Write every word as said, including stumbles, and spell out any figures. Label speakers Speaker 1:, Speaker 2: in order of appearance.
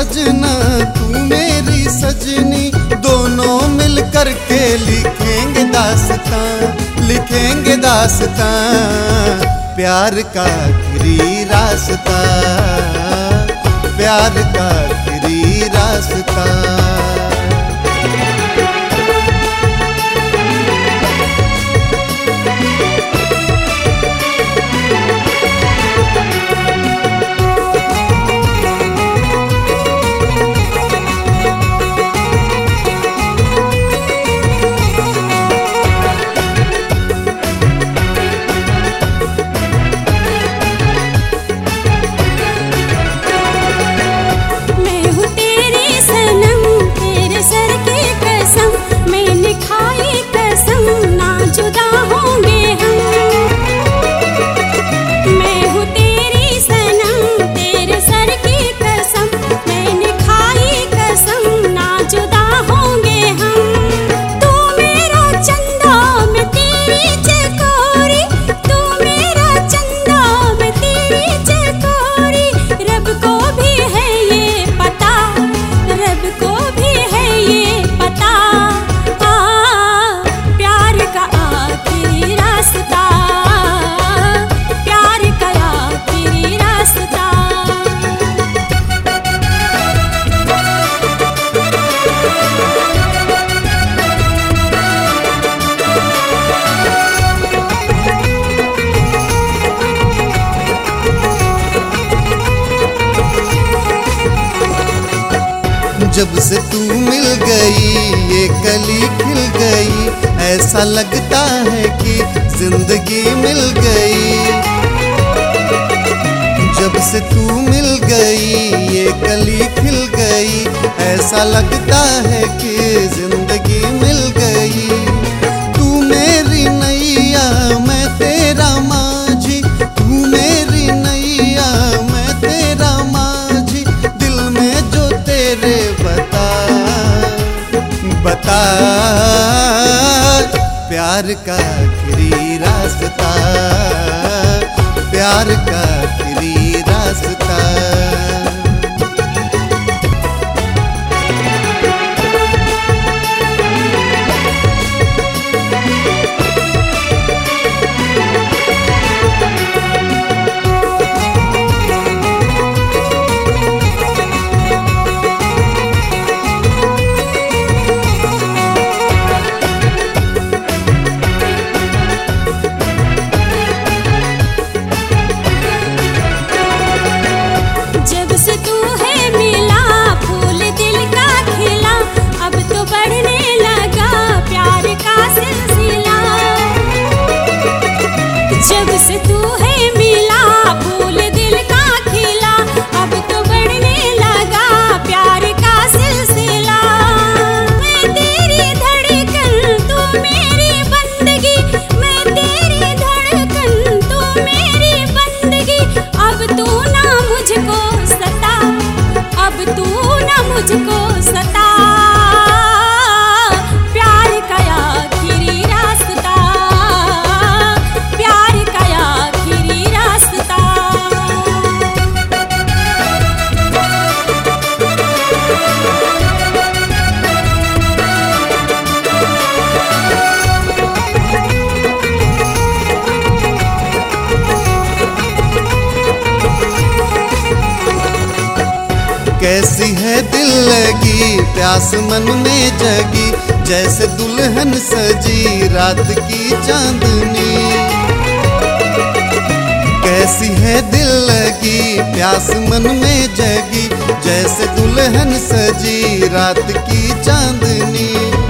Speaker 1: सजना तू मेरी सजनी, दोनों मिल कर के लिखेंगे दास्तां, लिखेंगे दास्तां। प्यार का आखिरी रास्ता, प्यार का आखिरी रास्ता। जब से तू मिल गई ये कली खिल गई, ऐसा लगता है कि जिंदगी मिल गई। जब से तू मिल गई ये कली खिल गई, ऐसा लगता है कि जिंदगी मिल गई। तू मेरी नैया मैं तेरा माझी, तू मेरी नैया मैं तेरा माझी, दिल में जो तेरे बता बता। प्यार का आखिरी रास्ता, प्यार का आखिरी रास्ता।
Speaker 2: जब से तू है मिला फूल दिल का खिला, अब तो बढ़ने लगा प्यार का सिलसिला। मैं तेरी धड़कन तू मेरी बंदगी, मैं तेरी धड़कन तू मेरी बंदगी। अब तू ना मुझको सता, अब तू ना मुझको सता। प्यार का आखिरी रास्ता, प्यार का आखिरी रास्ता।
Speaker 1: कैसी है दिल लगी प्यास मन में जगी, जैसे दुल्हन सजी रात की चांदनी। कैसी है दिल लगी प्यास मन में जगी, जैसे दुल्हन सजी रात की चांदनी।